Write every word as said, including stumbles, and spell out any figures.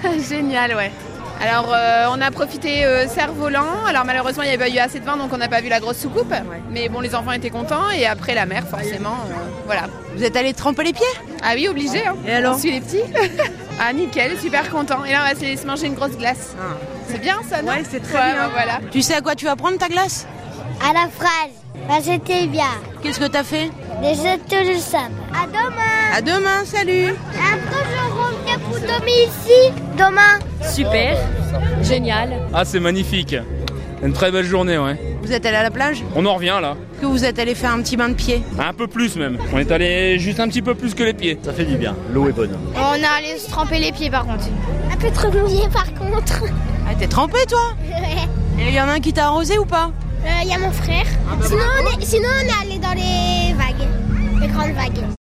Génial, ouais. Alors, euh, on a profité euh, cerf-volant. Alors, malheureusement, il n'y avait pas eu assez de vent, donc on n'a pas vu la grosse soucoupe. Ouais. Mais bon, les enfants étaient contents. Et après, la mer, forcément, euh, voilà. Vous êtes allés tremper les pieds? Ah oui, obligé. Hein. Et alors? On suit les petits. Ah, nickel, super content. Et là, on va se laisser manger une grosse glace. Ah. C'est bien, ça, non? Ouais, c'est très ouais, bien. Ben, voilà. Tu sais à quoi tu vas prendre ta glace? À la fraise. Bah, c'était bien. Qu'est-ce que t'as fait? Des jetés de sable. À demain. À demain, salut. Après, je reviens pour dormir ici. Demain. Super. Génial. Ah, c'est magnifique. Une très belle journée, ouais. Vous êtes allé à la plage? On en revient, là. Que vous êtes allé faire un petit bain de pied? Un peu plus, même. On est allé juste un petit peu plus que les pieds. Ça fait du bien. L'eau est bonne. On est allé se tremper les pieds, par contre. Un peu trop mouillé, par contre. Ah, t'es trempé, toi? Ouais. Et il y en a un qui t'a arrosé ou pas? Il euh, y a mon frère. Ah bah sinon, on est, sinon, on est allé dans les vagues. Les grandes vagues.